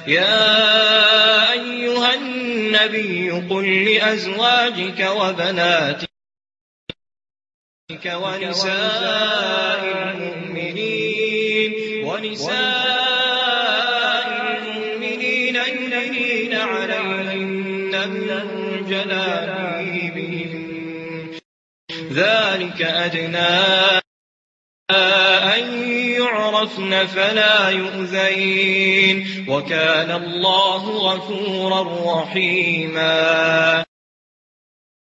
يا أيها النبي قل لأزواجك وبناتك ونساء المؤمنين يدنين عليهن من جلابيبهن ذلك أدنى أن يعرفن فلا يؤذين وكان الله غفورا رحيما